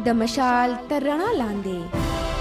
د مشال تر رڼا لاندې.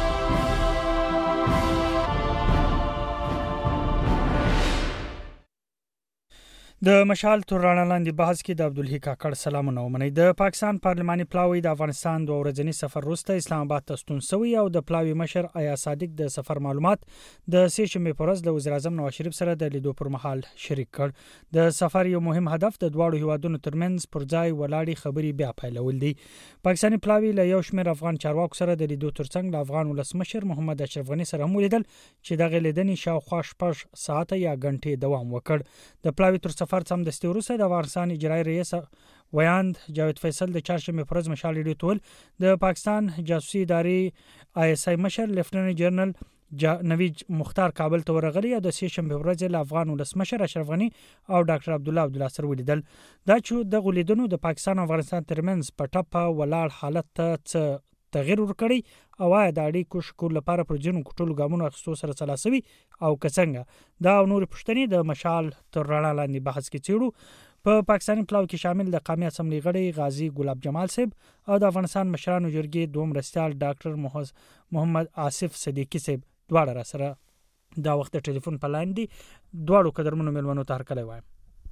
د مشال تر رڼا لاندې بحث کې د عبدالحی کاکړ سلامونه ومنئ. د پاکستان پارلماني پلاوی د افغانستان 2 ورځني سفر وروسته اسلام آباد ته ستون شوی او د پلاوی مشر آیا صادق د سفر معلومات د سې شنبې په ورځ د وزیر اعظم نواز شریف سره د لیدو پر مهال شریک کړ. د سفر یو مهم هدف د دواړو هیوادونو ترمنځ پر ځای ولاړې خبرې بیا پیلول دي. پاکستاني پلاوی له یو شمېر افغان چارواکو سره د لیدو ترڅنګ د افغان ولسمشر محمد اشرف غني سره هم ولیدل چې دغه لیدنې شاوخوا 6 ساعته یا غنټې دوام وکړ. د پلاوی تر سفر سمدستي وروسته د افغانستان اجرایي رئیس ویاند جاوید فیصل د چهارشنبې پر ورځ مشال لیدو ته د پاکستان جاسوسي ادارې آی اس آی مشر لیفټننټ جنرال نوید مختار کابل ته ورغلی او د سې شنبې پر ورځ له افغان ولسمشر اشرف غني او ډاکټر عبدالله سره ولیدل. دا چې د غلیدونو د پاکستان او افغانستان ترمنځ په ټپه ولاړ حالت ته تغیر ورکړي او آیا د اړیکو شکول لپاره پر جنو کټولو ګامونو اخیستو سره سلاسوي او کڅنګه دا نور پښتني د مشال تر رڼا لاندې بحث کې چیرو. په پاکستاني پلاو کې شامل د قومي اسمبلی غړي غازی ګلاب جمال صاحب او د افغانستان مشرانو جرګې دوم مرستیال ډاکټر محمد آصف صدیقی صاحب دواړه را سره دا وخت ټلیفون په لاین دي. دواړو قدرمنو ملمنو ته هرکلی وایم.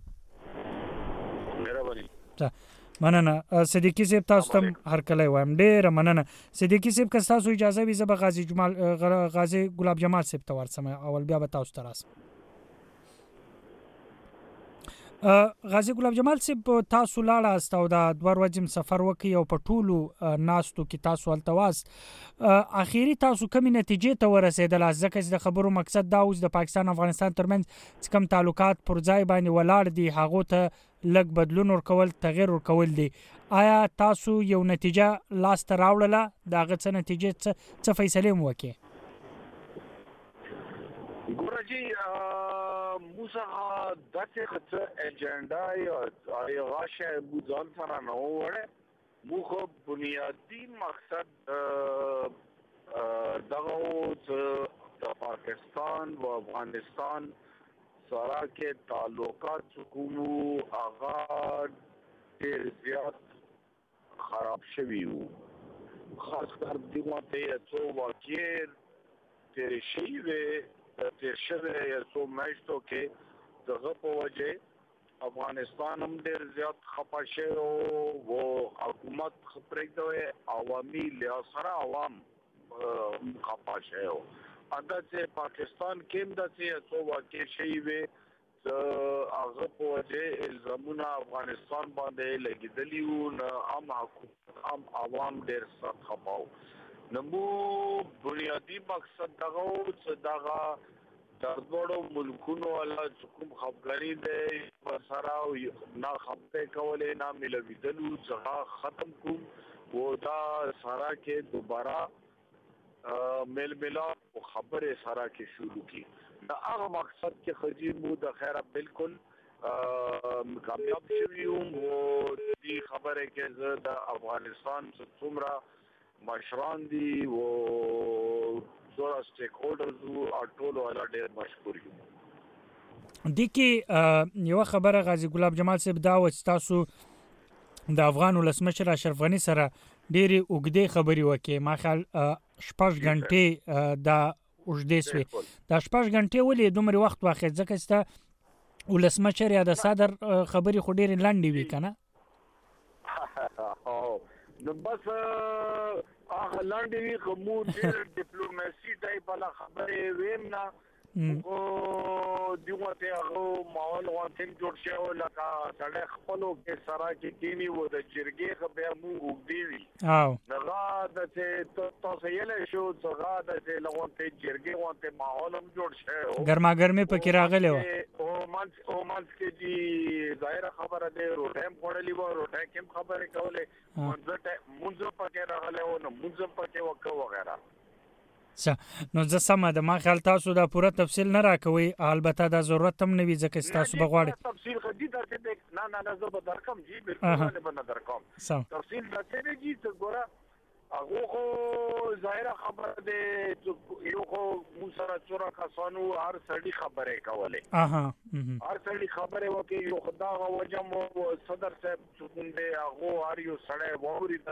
مننه صدیقی صاحب، تاسو ته هرکلی وایم. ډېره مننه صدیقی صاحب. که تاسو اجازه وي زه به غازی ګلاب جمال صاحب ته ورسم اول بیا به تاسو ته راسم. غازی ګلاب جمال صاحب، تاسو لاړاست او د 2 ورځې سفر وکړئ او په ټولو ناستو کې تاسو هلته واست. اخیری تاسو کومې نتیجې ته ورسېدلاست؟ ځکه چې د خبرو مقصد دا اوس د پاکستان او افغانستان ترمنځ چې کوم تعلقات پر ځای باندې ولاړ دي هغو ته لږ بدلون ورکول، تغیر ورکول دي. آیا تاسو یو نتیجه لاسته راوړله؟ د هغه څه نتیجې څه فیصلې مو وکړې؟ ګوره جی موږ داسې څه ایجنډا یا غاښه مو ځان سره نه وړی. موږ بنیادي مقصد دغه د پاکستان و افغانستان سره کې تعلقات کومو هغه ډېر زیات خراب شوي وو. خاص کر دغه ته څو واقعې تېرې شوي وې، تیر شوی یو څو میاشتو کې دغه په وجه افغانستان هم ډېر زیات خفه شوی و، حکومت پرېږدوی، عوامي لحاظ سره عوام خفه شوی و. همداسې پاکستان کې هم داسې یو څو واقعې شوي وې هغه په وجه الزامونه افغانستان باندې لګېدلي وو، نه هم حکومت هم عوام ډېر سخت خفه وو. نو مو بنیادي مقصد دغه و چې دغه د دواړو ملکونو والا چې کوم خفګاني دی ورسره نه خبرې کولې نه ملوېدلو څخه ختم کړو و دا سره کې دوباره میل ملاپ او خبرې سره کې شروع کړي. د هغه مقصد کې خجي مو د خیره بالکل کامیاب شوي وم و دې خبرې کې زه د افغانستان څومره مشران دي و څومره سټیک هولډرز وو ټولو والا ډېر مشکور یم. دې کې یوه خبره غازی ګلاب جمال صاحب دا وه چې تاسو د افغان ولسمشر اشرف غني سره ډېرې اوږدې خبرې وکړې. ما خیال 6 غنټې دا اوږدې سوې. دا 6 غنټې ولې دومره وخت واخیست؟ ځکه چې د ولسمشر یا د صدر خبرې خو ډېرې لنډې وي که نه؟ نو بس هغه لاندې وي خو مو ډېر ډیپلوماسي ټایپ والا خبرې ویم نه خو دغه ته هغه ماحول غوښتل جوړ شوی لکه سړی خپلو کې سره کې کینی و د جرګې خبره مو وګدي وي هغه د تاسو یې شو څنګه د لغونته جرګې غوښته ماحول هم جوړ شوی ګرما ګرمي پکې راغلی و او مانس کې دی ظاهر خبره ده روټم خورلې و روټه کوم خبره کوله منځ پکې راغلی و نو منځ پکې وکړو وغیرہ. نو زه سمه ده، ما خیال تاسو دا پوره تفصیل نه راکوئ، البته دا ضرورت هم نه وي ځکه چې تاسو به غواړئ تفصیل خو دې درته نه زه به درکم جی بالکل به نه درکم تفصیل درته نه جی ته ګوره هغه خو ظاهره خبره ده یو خو مو سره څوره کسانو هر سړي خبرې کولې هر سړي خبرې وکړي یو خدا وجم صدر صاحب څوک دی هغه هر یو سړی واوریدل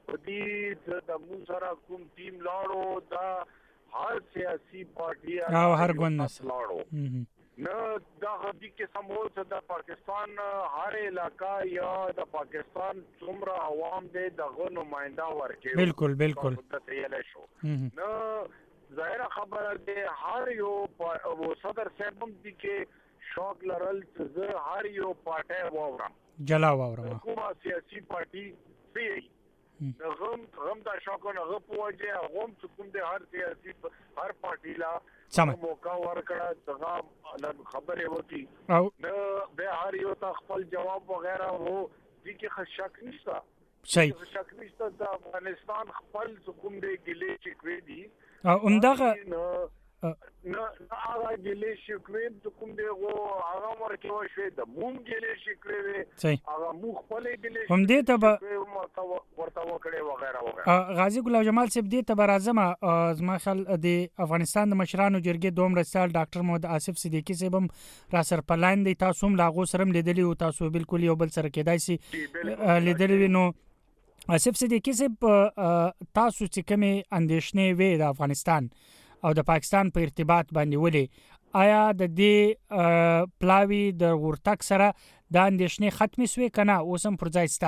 په دې د مو سره کوم ټیم لاړو دا هر سیاسي پارټي او هر ګوند لاړو نه دا غدي کې سمول د پاکستان هر علاقہ یا د پاکستان څومره عوام دې دغه نمائنده ورکړي بالکل نه ظاهر خبره ده هر یو صدر صاحب هم دي کې شوق لرل چې هر یو پارټي وورم جلا وورم کومه سیاسي پارټي سي غم دا شوق نه غوږه غوم چې کوم د هر سیاسي هر پارټي لا موقع ورکړه دغه خبره وتی او به هر یو ته خپل جواب وغیرہ وو دي کې شک نشته صحیح شک نشته د افغانستان خپل کوم دی ګلې چې کوي دي او اندغه نه هغه ګلې چې کوي د کوم دی غو هغه ورکه وشوي د مون ګلې چې کوي هغه مو خپل ګلې هم دې ته ورته وکړي وغیرہ غازی ګلاب جمال صاحب دې ته برازمه زما خل د افغانستان د مشرانو جرګې دوم رسال ډاکټر محمد آصف صدیقی صاحب هم را سر پلاین دی تاسو هم لاغو سرم لیدلی او تاسو بالکل یو بل سره کېدای شي لیدلی نو آصف صدیقی صاحب تاسو چې کومه اندېښنې وې د افغانستان او د پاکستان په ارتباط باندې ولې آیا د دې پلاوی د ورتک سره د اندېښنې ختمې شوې کنه اوس هم پر ځای ستا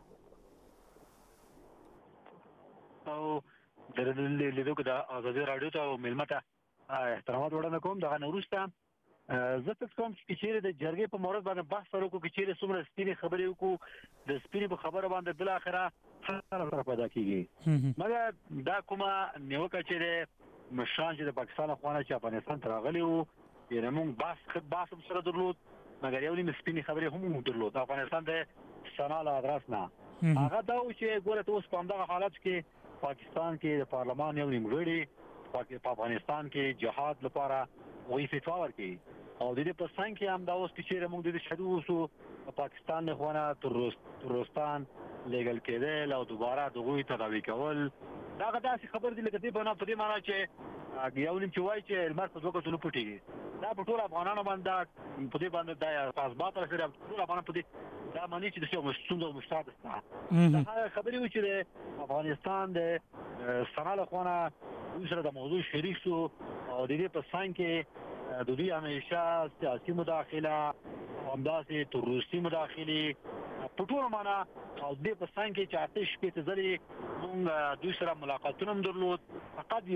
او د لیدو کې د ازادي رادیو ته ملمته احترامات وړاندې کوم دغه نورسته زه څه کوم چې چیرې د جرګې په مورد باندې بحث وکړو چې چیرې څومره سپینې خبرې وکړو د سپینې په خبره باندې بل اخره سره پیدا کیږي مګر دا کومه نیوکه چې مشران چې د پاکستان خوانه چې افغانستان ته راغلي وو یې موږ بحث سره درلود مګر یو نیم سپینې خبرې هم درلود افغانستان د سنا له ادرس نه هغه دا چې ګوره اوس په همدغه حالت کې پاکستان کې د پارلمان یو نیم غړي په افغانستان کې جهاد لپاره وی فتوا ورکړي او د دې په څنګه کې هم دا اوس چې موږ د شهدو وسو پاکستان نه خوانه ترستان لیګل کېدل او دوباره دغه تداوی کول دا غداسي خبر دي لکه دې په دې معنی چې یو نیم چې وای چې المر په دوه کتلو پټي دا په ټول افغانانو باندې په دې باندې دا اسباب سره ټول افغانانو په دې دا معنی چې د څو مستند او مشتاق دا خبرې و چې افغانستان د سناله خوانه سره د موضوع شریک شو او د دې په څنګه کې د دې همیشه سیاسي مداخله همداسې تروریستي مداخله په ټول معنا او د په څنګه کې چې آتش په ځلې موږ دوی سره ملاقاتونه درلود فقط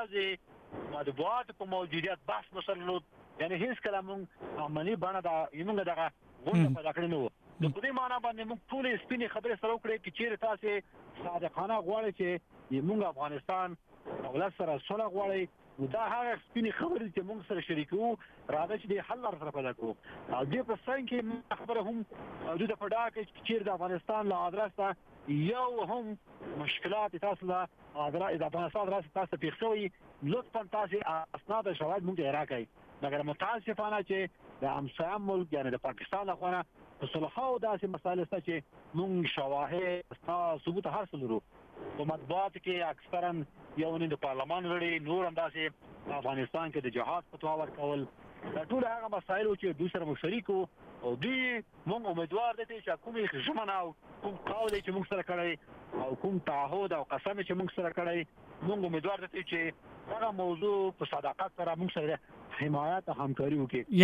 یوازې مطبوعات په موجودیت بحث مسلط یعنی هیڅ کله موږ عملی باندې دا یمغه دغه غونډه په داخله نو د دې معنا باندې موږ ټول سپینې خبرې سره وکړې چې چیرې تاسو صادقانه غواړئ چې موږ افغانستان ولادت سره صلح غواړي دا هغه سپینې خبرې چې موږ سره شریکو راځي چې د حل سره پیدا کړو او دې په څنګه کې خبره هم د پډا کې چې د افغانستان له ادرسه یو هم مشکلات تاسو له د افغانستان راځي تاسو پیښوي لطفا تاسو اسناد او شواهد موږ راکړئ مګر متاسفانه چې د همسایه ملک یعنی د پاکستان له خوا په صلحو داسې مسایل ست چې موږ شواهد ثبوت حاصل لرو په مطبوعات کې اکثرا یو نه د پارلمان غړي نور انداسې افغانستان کې د جهاد فتوا ورکول دا ټول هغه مسایل چې دوی سره مشارکو او دوی موږ امیدوار دي چې کومې ژمنه او کوم قول چې موږ سره کړی او کوم تعهد او قسم چې موږ سره کړی موږ امیدوار دي چې هغه موضوع په صداقت سره موږ سره حمایت او همکاري وکړي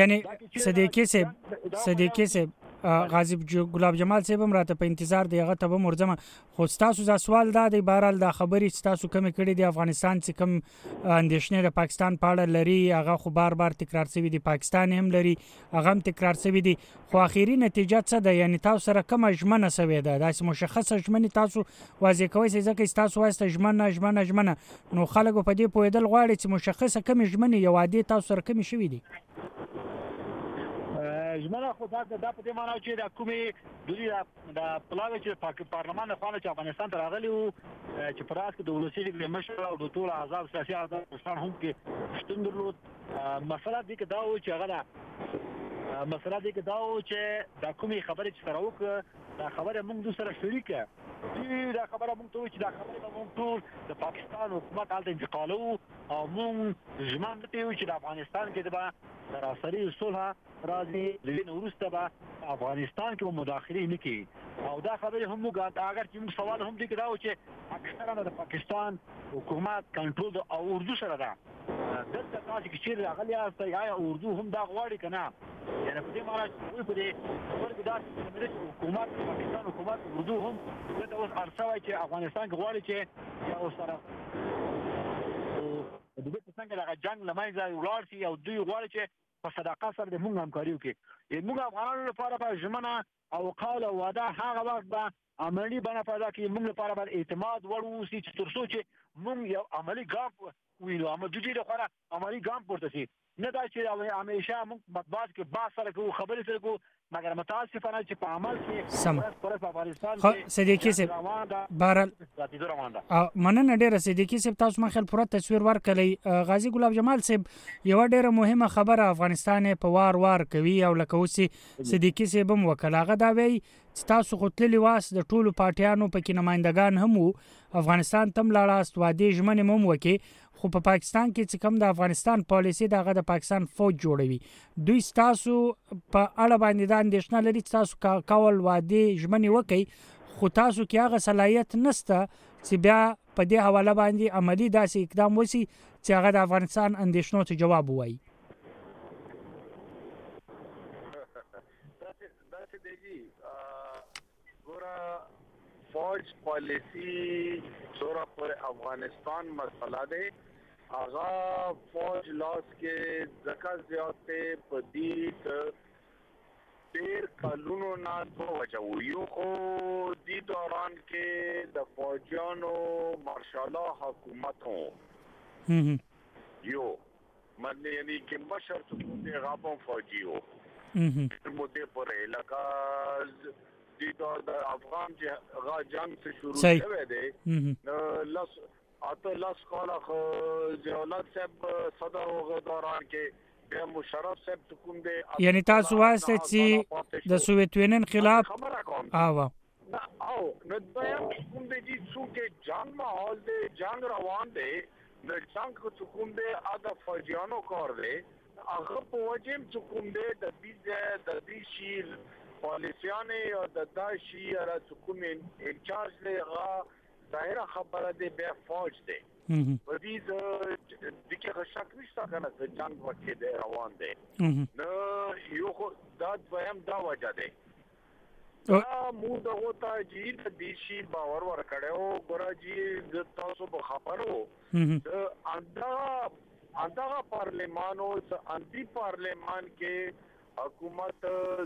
یعنی صدیقی صاحب غازی ګلاب جمال صاحب هم راته په انتظار دی هغه ته به مرزمه خو تاسو ځا سوال دا دی بهرال دا خبرې تاسو کوم کړي دی افغانستان چې کوم اندېښنې د پاکستان په اړه لري هغه خو بار تکرار شوی دی پاکستان هم لري هغه هم تکرار شوی دی خو اخیری نتیجه څه ده یعنی تاسو سره کوم ژمنه شوی ده داسې مشخصه ژمنه تاسو واضح کوئ چې ځکه تاسو واسطه ژمنه نو خلکو په دې پوهېدل غواړي چې مشخصه کوم ژمنه یو عادي تاسو سره کوم شوی دی ژمنه خو دا په دې معنی چې د کومې د پلاوی چې پارلمان خوانه چې افغانستان ته راغلی وو چې پراس کې د ولسی د مشر او د ټول اعضاء سیاسي اعضاء پاکستان هم کې شتون درلود مسله دې کې دا و چې هغه دا کومې خبرې چې سره وکړه دا خبره موږ سره شریکه دا خبره موږ ته چې دا خبره موږ ټول د پاکستان حکومت حالت انتقالو او موږ ژمن ته چې د افغانستان کې د سراسري صلح راځي لین ورسته به افغانستان کې مداخله نه کوي او دا خبرې هم موږ اگر چې موږ سوال هم دې کړو چې اکثره د پاکستان حکومت کنټرول او اردو سره ده دلته تاسو کې چیرې راغلی یاست یا اردو هم دا غواړي که نه یعنې په دې معنا چې دوی په دې خبر کې داسې حکومت پاکستان حکومت اردو هم دلته اوس ارسه وایي چې افغانستان کې غواړي چې یا ورسره د دې په څنګه دغه جنګ له منځه ولاړ شي او دوی غواړي چې په صداقت سره د موږ همکاري وکړي موږ افغانانو لپاره به ژمنه او قول او وعده هغه وخت به عملي بڼه پیدا کړي موږ لپاره به اعتماد وړ واوسي چې تر څو چې موږ یو عملي ګام وینو د دوی لپاره عملي ګام پورته شي نه دا چې همیشه موږ مطبوعات کې بحث سره کوو خبرې سره کوو مګر متاسفانه چې په عمل کې پر افغانستان کې صدیقي صاحب بهرحال مننه ډېره صدیقي صاحب تاسو ما خیال پوره تصویر ورکړی غازي ګلاب جمال صاحب یو ډېره مهمه خبره افغانستان په وار کوي او لکه اوس صدیقي صاحب هم وکړ هغه دا وایي چې تاسو خو تللي واست د ټولو پارټیانو پکې نمایندګان هم وو افغانستان تم لاړاست وعدې ژمنې هم وکړې خو په پاکستان کې چې کوم د افغانستان پالیسي دغه د پاکستان فوج جوړوي دوی ستاسو په اړه باندې دا اندېښنه لري چې تاسو کول وعدې ژمنې وکړئ خو تاسو کې هغه صلاحیت نشته چې بیا په دې حواله باندې عملي داسې اقدام وشي چې هغه د افغانستان اندېښنو ته جواب ووایي فوج پالیسی سورا پر افغانستان مسئلہ دے آغا فوج لاس کے زکا زیادتے پدید دیر کالونو نا دو وجہ یو خو دی دوران کے دا فوجیانو مارشالہ حکومت ہوں یو مطلب یعنی کہ مشر سکون دے غابوں فوجی ہو مدے پر علاقہ دی دور د افغان جنگ سے شروع شوه دی لس کاله ضیاءالله صاحب صدر وغه دوران کې بیا مشرف صاحب کوم دی یعنی تاسو واسطه چې د سوویت یونین خلاف او نو دویم کوم دی چې جنگ ماحول دی جنگ روان دی د جنگ کوم دی ادا فوجیانو کار دی هغه په وجه کوم دی د دې شیر پالیسیانه او د داشي را سکون انچارج له ظاهره خبره ده به فوج ده په دې دغه شک نشته کنه چې جنگ وکړي ده روان ده نو یو خو دا دویم دا وجه ده مو دغه ته چې د دیشي باور ورکړو ګورجی د تاسو په خبرو انده پارلیمانو انتی پارلیمان کې حکومت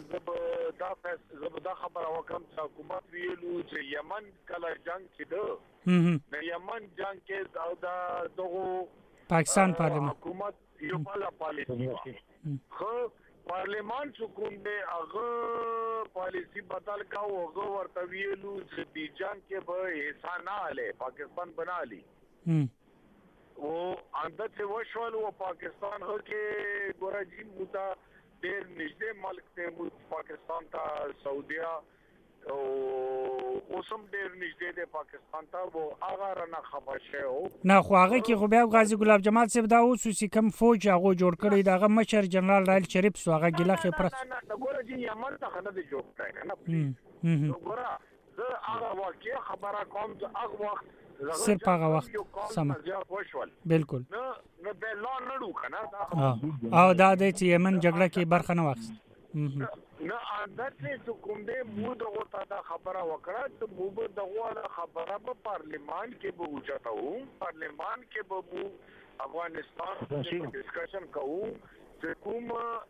زبدا خبر وکم چې حکومت ویلو چې یمن کله جنگ کېده د یمن جنگ کې دا دغه پاکستان پارلیمان حکومت یو بل پالیسی خو پارلیمان حکومت دی هغه پالیسی بدل کا هغه ورته ویلو چې د جنگ کې به حصہ نه اله پاکستان بنا لی او اندر سے وشول او پاکستان هو کې ګورجی موتا دیر نږدې ملک ته پاکستان ته سعودیا او اوسم ډیر نږدې د پاکستان ته وو هغه رانه خبر شو نه خو هغه کې خو بیا غازی ګلاب جمال صاحب دا اوس چې کوم فوج هغه جوړ کړی دغه مشر جنرال رایل شریف سو هغه ګلخه پر نه ګورجی یمن ته خنه دی جوړ کړی نه ګورا زه هغه واقعي خبره کوم چې هغه وخت صرف هغه وخت سم بالکل نو به لا نړو کنه او دا د یمن جګړه کې برخه نه واخیست نه عادت څه کوم دې مو دغه تا خبره وکړه ته مو دغه خبره په پارلیمان کې به وچتاو پارلیمان کې به افغانستان ډسکشن کوو چې کوم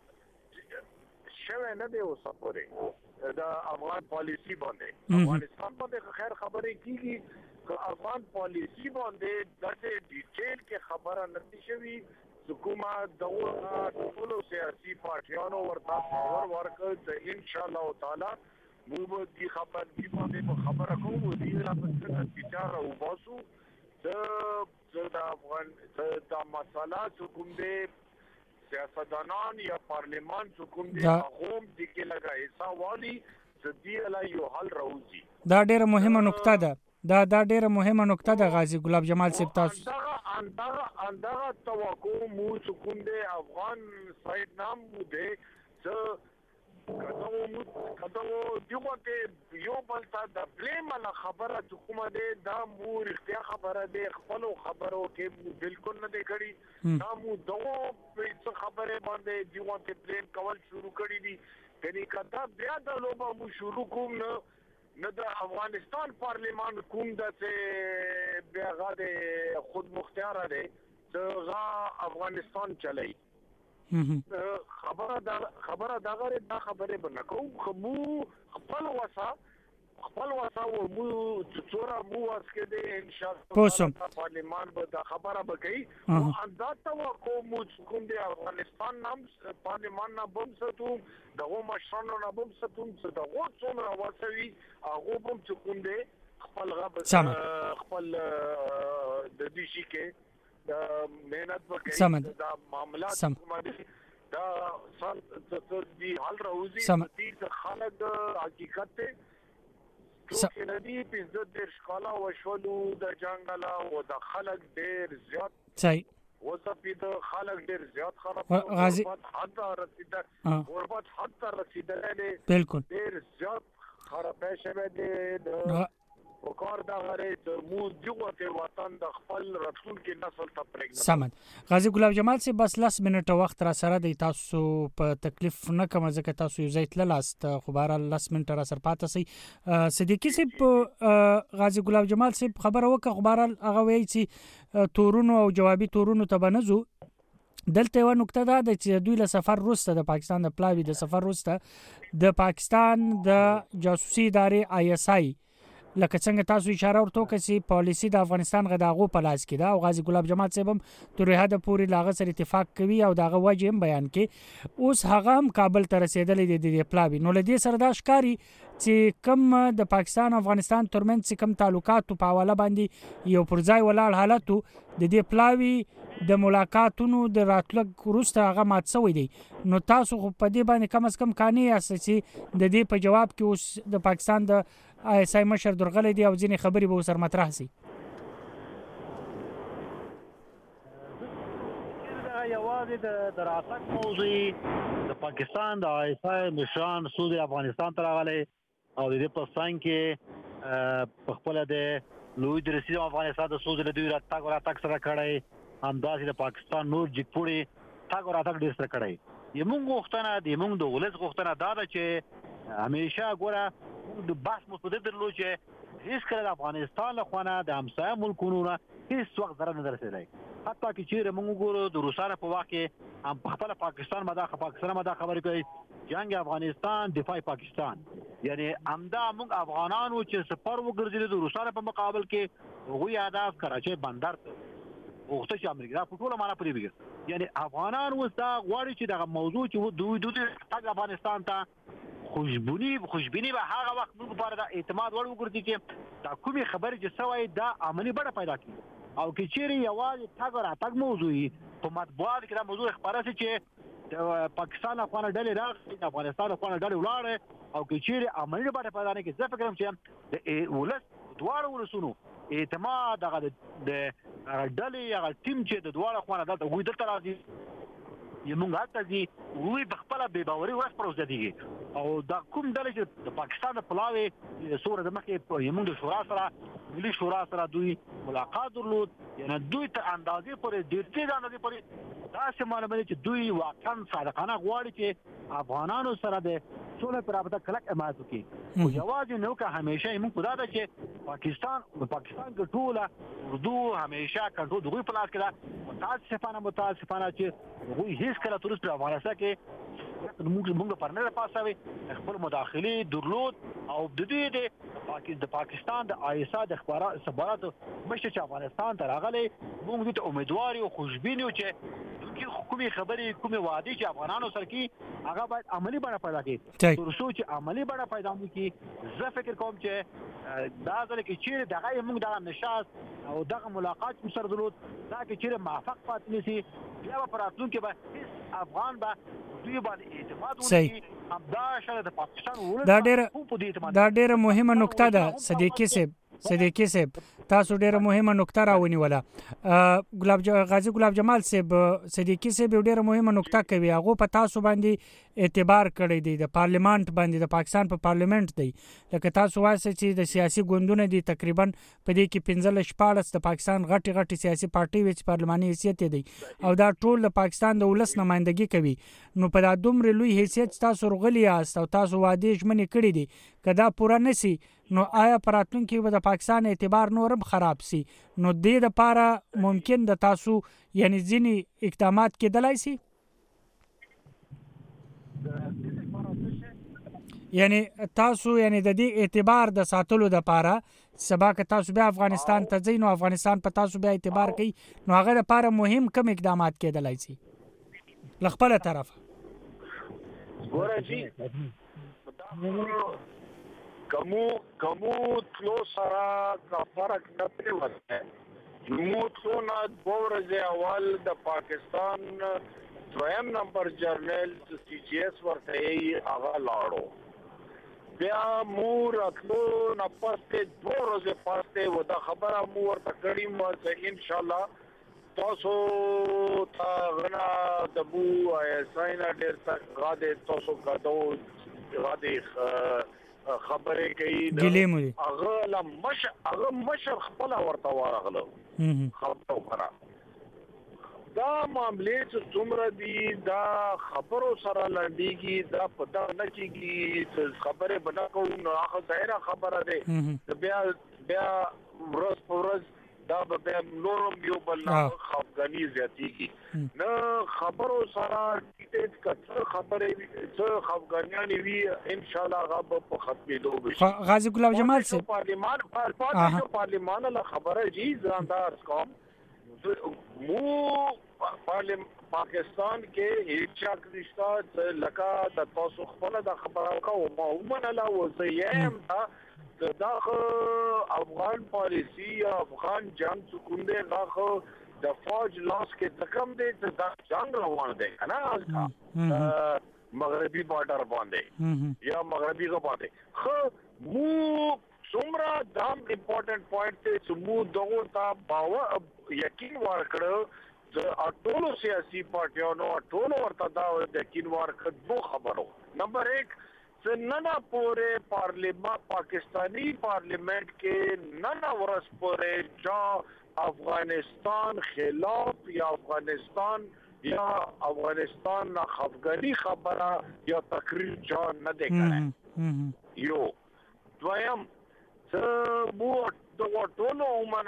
شوه نه دی اوسه پورې دا افغان پالیسی باندې افغانستان باندې خیر خبرې کیږي که افغان پالیسی باندې دغه ډیټیل کې خبره نشي شوی حکومت دغه ټول سیاسي پارټیانو ورته باور ورکړ چې ان شاء الله تعالی موږ دې خبره باندې خبره کوو دې لا په څه او باسو د افغان د مسله حکومت دې سیاستدانان یا پارلیمان حکومت دې قوم دې کې لګا حصہ والی دې لا یو حل راوځي دا ډیره مهمه نقطه ده دا ډیره مهمه نقطه ده غازی ګلاب جمال صاحب تاسو اندغه توقع مو سکون دے افغان سایډ نام مو دے چې کدو دیوته یو بل ته د بلیم له خبره کومه ده دا مور اختیا خبره ده خپل خبرو کې بالکل نه دی کړی دا مو دغه په خبره باندې دیوته بلیم کول شروع کړی دي کني کدا بیا د لوبه مو شروع کوم نه د افغانستان پارلیمان کوم د بیا غاده خود مختار ده څنګه افغانستان چلای خبره دا غره دا خبره بنکو خو خپل وسا و مو څورا مو واسکه د ان شاء الله پارلیمان به دا خبره بکې او اندازه وکړو مو کوم د افغانستان نام پارلیمان نه بم ستو دغه مشرانو نه بم ستو څه دغه څومره واسوي هغه بم کوم د خپل غب خپل د دې شي کې د مهنت وکړي دا معاملات کومه دا څه دي حل راوځي د خلک حقیقت ته چې ندی په د شکاله وشولو د جنگلا او د خلک ډیر زیات صحیح وصفي د خلک ډیر زیات خراب غازی حتی غربت حتی رسیدل بالکل ډیر زیات خراب شوه د وکړ دا غره د مو جوړه وطن د خپل راتلونکي نسل ته پرېږدي سمد غازی ګلاب جمال سي بس لاس منټه وخت را سره د تاسو په تکلیف نه کوم ځکه تاسو یو ځای تللاست خو بهر لاس منټه را سره پاتې سي صدیقي سي غازی ګلاب جمال سي خبره وکړه خو بهر هغه وایي چې تورونو او جوابي تورونو ته بنځو دلته یو نقطه ده چې دوی له سفر وروسته د پاکستان د پلاوی د سفر وروسته د پاکستان د جاسوسي ادارې ISI لکه څنګه تاسو اشاره ورته کړئ پالیسی د افغانستان غداغو په لاس کې ده او غازی ګلاب جمال صاحب تر هدا پوری لاغه سره اتفاق کوي او داغه وجه هم بیان کوي اوس هغه هم کابل ته رسیدلې د پلاوی نو لدی سره دا ښکاری چې کم د پاکستان افغانستان ترمنځ کم تعلقات په حواله باندې یو پرځای ولاړ حالت د دې پلاوی د ملاقاتونو د راتلګ وروسته هغه مات شوی دی نو تاسو خو په دې باندې کم از کم کانی اساسي د دې په جواب کې اوس د پاکستان د ISI مشر درغلې دی او ځینې خبرې به سر مطرح سي یوازې د راتګ موضوع د پاکستان د ISI مشران سود افغانستان ته راغلي او د دې په څنګ کې په خپل د لوی درسي افغانستان د سود له دوی راتګ سره کړی همداسې د پاکستان نور جګپوړي تاګ راتګ ډېر سره کړی یمونږ غوښتنه د یمونږ د ولس غوښتنه دا ده چې همیشه ګوره د بحث مستدل درلو چې هیڅ کله د افغانستان له خوا د همسایه ملکونو نه هیڅ وخت ضرر نه رسېدلی حتی که چیرې موږ وګورو د روسانو په وخت کې هم په خپله پاکستان مدا خبرې کوي جنگ افغانستان دفاع پاکستان یعنی همدا موږ افغانانو چې سفر وګرځېدو د روسانو په مقابل کې هغوی اهداف کراچۍ بندر ته غوښته چې امریکا دا په ټوله معنا پرې وګرځي یعنی افغانان اوس دا غواړي چې دغه موضوع چې دوی تګ افغانستان ته خوشبینی به هغه وخت موږ لپاره د اعتماد وړ وګرځي چې دا کومې خبرې چې سوی دا عملي بڼه پیدا کړي او که چیرې یوازې تګ راتګ موضوع په مطبوعاتو کې دا موضوع خپاره سي چې د پاکستان افغان ډلې راغلي د افغانستان افغان ډلې ولاړې او که چیرې عملي بڼه پیدا نه کړي زه فکر کوم چې د ولس دواړو ولسونو اعتماد هغه د ډلې هغه ټیم چې د دواړو خواته دلته وګوري دلته راځي یمونږ هلته ځي وی په خپله بېباوري ورځ پر ورځ زیاتېږي او دا کوم ډلې چې د پاکستان د پلاوی څومره د مخکې یمونږ د شورا سره ملي شورا سره دوی ملاقات درلود یعنې دوی تر اندازې پورې ډېر ډېر اندازې پورې داسې معلومه دی چې دوی واقعا صادقانه غواړي چې افغانانو سره د سولې په رابطه کلک حمایت وکړي خو یوازې نه که همیشه یمونږ په دا ده چې پاکستان کې ټوله اردو همیشه کنټرول د هغوی په لاس کې ده متاسفانه چې هغوی هیڅ کله تر اوسه په افغانستان کې موږ پر نه پاسوي خپل مداخلې درلود او د دوی د پاکستان د ISI د استخباراتو مشر چې افغانستان ته راغلی موږ دوی ته امیدوار یو خوشبین یو چې کومې خبرې کومې وعدې چې افغانانو سره کوي هغه باید عملي بڼه پیدا کړي تر څو چې عملي بڼه پیدا وکړي زه فکر کوم چې دا ځل کې چیرې دغه موږ دغه نشاست او دغه ملاقات سره درلود دا کې چیرې موافق پاتې نشي بیا به په راتلونکي به هیڅ افغان به دوی باندې اعتماد ولري همدا شاید د پاکستان دا ډېره مهمه نقطه ده صدیقي صاحب صدیقي صاحب تاسو ډیره مهمه نقطه راونیوله غازی ګلاب جمال صاحب صدیقي صاحب ډیره مهمه نقطه کوي هغه په تاسو باندې اعتبار کړی دی د پارلیمنت باندې د پاکستان په پارلیمنت دی لکه تاسو وایي چې د سیاسي ګوندونو دی تقریبا په دې کې 15 د پاکستان غټي سیاسي پارټي وچ پارلماني حیثیت دی او دا ټول د پاکستان د ولس نمائندګي کوي نو په دا دومره لوی حیثیت تاسو رغلی یاست او تاسو وعده ژمنې کړې دي کدا پورا نسی نو آیا پراتونکو به د پاکستان اعتبار نورم خراب سي نو د لپاره ممکن د تاسو یعنی ځینی اقدامات کېدلای سي یعنی تاسو یعنی د دې اعتبار د ساتلو د لپاره سبا که تاسو بیا افغانستان ته ځئ نو افغانستان په تاسو بیا اعتبار کوي نو هغه لپاره مهم کوم اقدامات کېدلای سي لخپله طرف ورجی کمو تلو سره کا فرق نه پریوته نو تلو نه ورځې اول د پاکستان دویم نمبر جرنل سی جی ایس ورته هغه لاړو بیا مور اتلو نه پسته ورځې پسته ودا خبره مور ته کړی مو چې ان شاء الله تاسو تا غنا د بو ساینا ډیر څنګه غاده تاسو غاډو غاده خبره کوي هغه مشر خپل ورته ورغلو خبرو کرا دا معاملې چې څومره دي دا خبرو سره لړډيږي دا پتا نه کیږي خبره بنا کوو نو هغه ظاهره خبره ده بیا روز پورز دا به نورم یو بل خفګانی زیاتیږي نه خبرو سره ټیټ کڅ خبره څه خفګانیان وی ان شاء الله غاب په ختمېدو به غازی ګلاب جمال صاحب پارلیمان له خبره جی ځاندار قوم مو پاکستان کې هیڅ رشتہ لکه د تاسو خپل د خبرو کوم عموما لا وزیم دا افغان پالیسی یا افغان جنگ څخه دغه د فوج لاس کې تکم دی چې دا جنگ روان دی کنه مغربي بارډر باندې یا مغربي غو باندې خو مو څومره دام امپورټنٹ پوینټ ته چې مو دغه تا باور یقین ورکړو د ټولو سیاسي پارټیانو ټولو ورته دا یقین ورکړ دوه خبرو نمبر 1 ننا پورے پارلیمان پاکستانی پارلیمنٹ کے ننا ورس پورے جا افغانستان خلاف یا افغانستان افغانی خبرہ یا تقریر جا نہ دے کریں یو دویم مو ټولو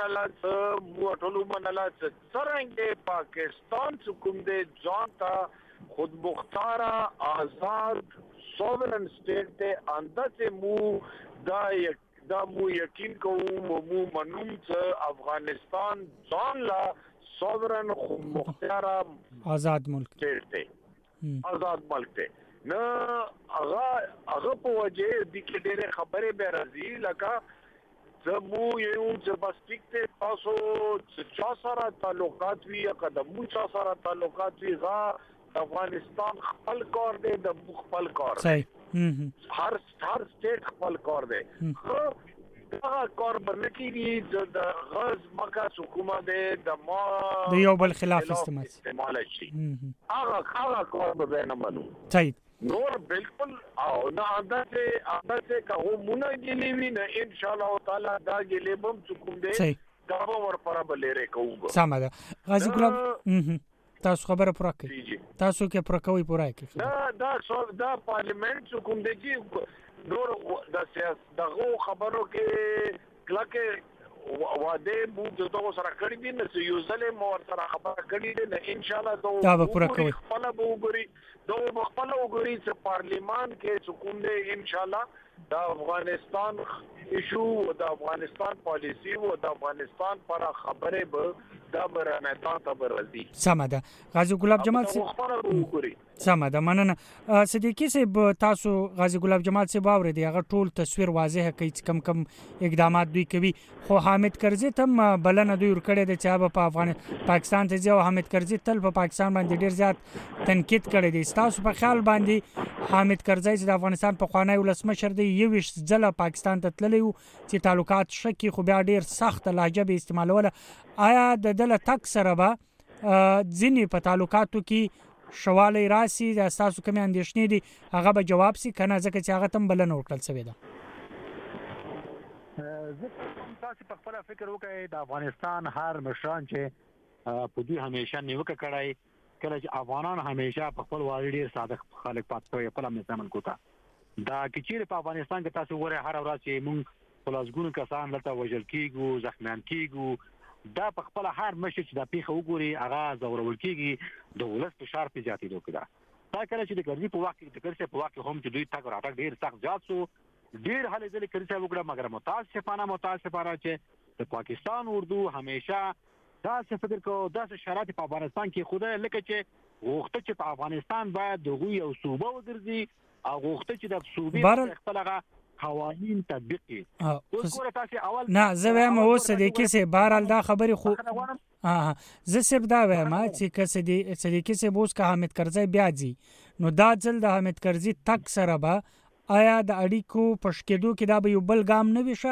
منلا څرنګه پاکستان حکومت دے ځان ته خود مختار آزاد سوورن سٹیٹ تے اندر سے دا مو یقین کوم مو منوم چې افغانستان ځان لا سوورن خود مختار آزاد ملک تے آزاد ملک تے نه هغه په وجه د کې ډېر خبره به راځي لکه زمو یو چې بس ټیکته تاسو چې سره تعلقات وی یا قدمو سره تعلقات وی غا افغانستان خپل کار دی د خپل کار هر سټیټ خپل کار دی دا کار باندې د غاز مکه حکومت د یو بل خلاف استعمال شي هغه کار به نه منو صحیح نور بالکل او نه اندازه که مونږ ګلې وینه ان شاء الله تعالی دا ګلې بم حکومت دی دا ور پر بلېره کوو سم ده غازی ګلاب تاسو خبره پوره کړئ تاسو کې پوره کوي پوره کړئ دا پارلیمنت حکومت دی نور د سیاست دغه خبرو کې کلکه وعده مو د توګه سره کړی دي نو یو ځلې مو سره خبره کړی دي ان شاء الله دا به پوره کوي خپل به وګوري دا خپل وګوري چې پارلیمان کې حکومت دی ان شاء الله د افغانستان ایشو د افغانستان پالیسی او د افغانستان پر خبره به دا برنه تاسو برزي سمده غازی ګلاب جمال سمده مننه صدیقي صاحب تاسو غازی ګلاب جمال صاحب اورید هغه ټول تصویر واضح کوي کم اقدامات دوی کوي خو حامد کرزي تم بلنه دوی ورکړي د چا په پاکستان ته ځو حامد کرزي تل په پاکستان باندې ډیر زیات تنقید کړي دي تاسو په خیال باندې حامد کرزي د افغانستان په خوانی ولسمشر دی 21 ځله پاکستان ته تللی و چې تعلقات شکی خو بیا ډیر سخت لهجه به استعمالوله. آیا د دله تک سره به ځینې په تعلقاتو کې شوالی راسي د تاسو کومې اندېښنې دي هغه به جواب سي کنه ځکه چې هغه تم بلنه ورکړل شوې ده؟ زه تاسو په خپل فکر وکړئ د افغانستان هر مشران چې په دې همیشه نیوکه کړای کله چې افغانان همیشه په خپل والي ډیر صادق خلک پات کوي خپل امنیت کوته دا کچیر په افغانستان کې تاسو وره هر ورځ چې مونږ خلاصګونو کسان لته وژل کیږو زخمیان کیږو دا په خپل هر مشر چې د پیښه وګوري هغه زورول کیږي د ولس په شار په ذاتي دوکړه دا کله چې د ګرځي په وخت کې د ګرځي په وخت کې هم چې دوی تاګ راټک ډیر سخت جات سو ډیر حالې ځلې کړی څه وکړه مګر متاسفانه چې د پاکستان اردو همیشه دا څه فکر کو دا څه شرایط په افغانستان کې خوده لکه چې وخت چې په افغانستان باید دغه یو صوبه وګرځي او وخت چې د صوبې خپلغه قوانین تطبیق کړي. نه زه وایم اوس د کیسه بهرال دا خبرې خو زه صرف دا وایم چې کسه دی صدیقي سه بوس کا حامد کرزی بیا ځي نو دا ځل د حامد کرزی تک سره به آیا د اړیکو پښکېدو کې دا به یو بل ګام نه وي شه؟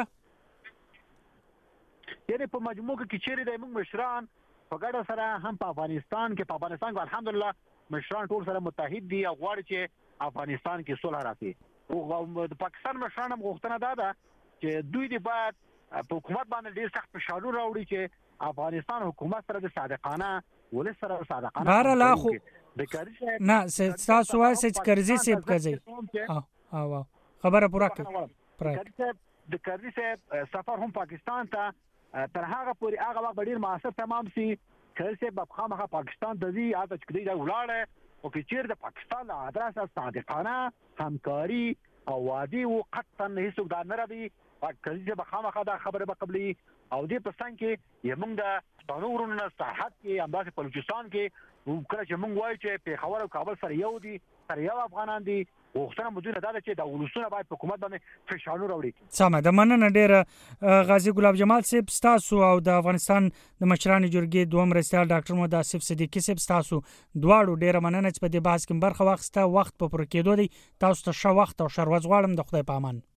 یعنی په مجموع کې چیرې د موږ مشران په ګډه سره هم په افغانستان کې الحمدلله مشران ټول سره متحد دي او غواړي چې افغانستان کې صلح راشي. او د پاکستان مشران هم غوښتنه ده چې دوی دې باید په حکومت باندې ډیر سخت فشار راوړي چې افغانستان حکومت سره د صادقانه ولې سره صادقانه بهرلا خو نه تاسو وایي چې کرزي سیب کوي خبره پوره کړئ. د کرزي صاحب سفر هم پاکستان ته تر هغه پورې هغه وخت ډیر موثر تمام سي کرزي صاحب خامخا پاکستان د دې عادت کړی دا ولاړه او چې چیر د پاکستان له ادرسه صادقانه همکاري او وادي او قطعا هیڅوک دا نه ردي کرزي صاحب خامخا دا خبره به قبلي او دې پسند کې یمنګ د تنورونو سرحد کې امداسه بلوچستان کې کله چې موږ وایو چې پیښور او کابل سره یو دي سره یو افغانان دي وختونه مدونه دا چې د ولسونه باید حکومت باندې فشار راوړي. سمه د مننه ډیره غازی ګلاب جمال صاحب تاسو او د افغانستان د مشرانو جرګې دوم رئیس ډاکټر محمد آصف صدیقي صاحب تاسو دواړو ډیره مننه چې په دې بحث کې برخه واخیسته. وخت په پوره کېدو دی تاسو ته ښه وخت او شر ورځ غواړم. د خدای په امان.